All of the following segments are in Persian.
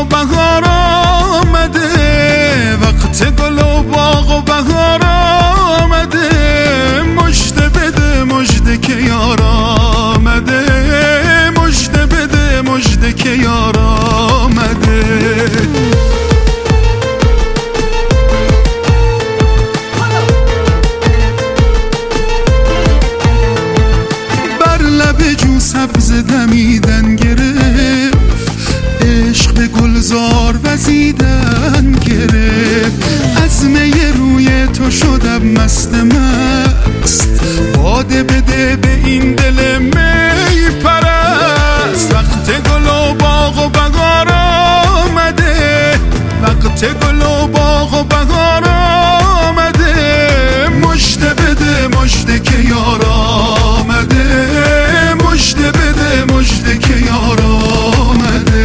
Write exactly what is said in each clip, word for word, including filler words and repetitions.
و بهار آمده، وقت گل و باغ و بهار آمده. مژده بده مژده که یار آمده، مژده بده مژده که یار آمده. بر لب جو سبز دمیدن گرفت، عشق به گلزار وزیدن گرفت. از می روی تو شدم مست مست، باده بده به این دل می پرست. وقت گل و باغ و بهار آمده، وقت گل و باغ و بهار آمده. مژده بده مژده که یار آمده، مژده بده مژده که یار آمده.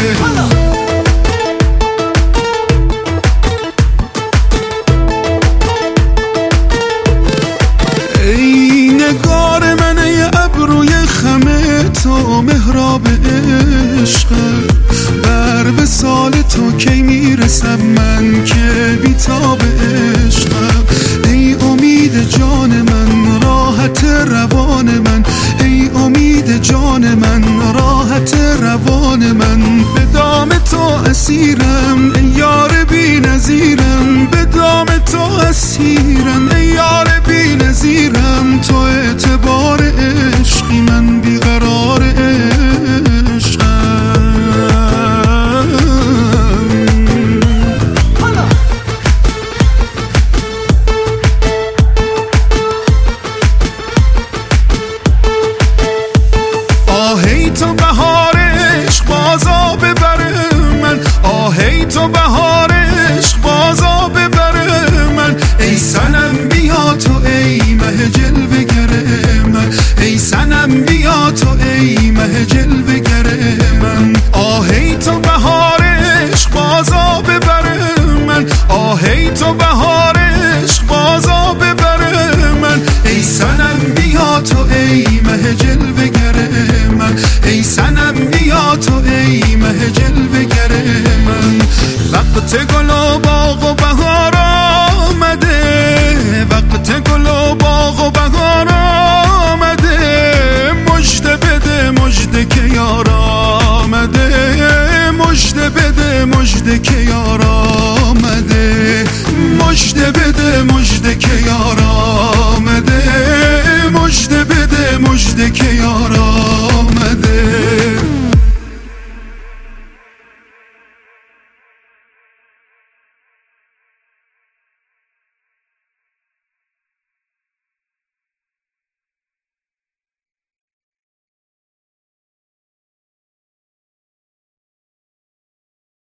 ای نگار من، ای ابروی خم تو، محراب عشق بر وصال تو کی میرسم من که بیتاب عشقم. ای امید جان من، راحت روان من، ای امید جان من، راحت روان من. به دام تو اسیرم ای یار بی نظیرم، به دام تو اسیرم ای یار بی نظیرم. تو اعتبار عشقی، من بیقرار عشقم. آهی تو بهار عشق بازا ببره من، آهی تو بهار عشق بازا ببره من. ای صنم بیا تو ای مه جلوه گره من، ای صنم بیا تو ای مه جلوه گره من. آهی تو بهار عشق بازا ببره من، آهی تو بهار عشق بازا ببره من. ای صنم بیا تو ای مه جلوه گره من، ای صنم بیا تو ای مه جلوه گره من. وقت گل و باغ و بهار آمده، وقت گل و باغ و بهار آمده. مژده بده مژده که یار آمده، مژده بده مژده که یار آمده، مژده بده مژده که یار آمده.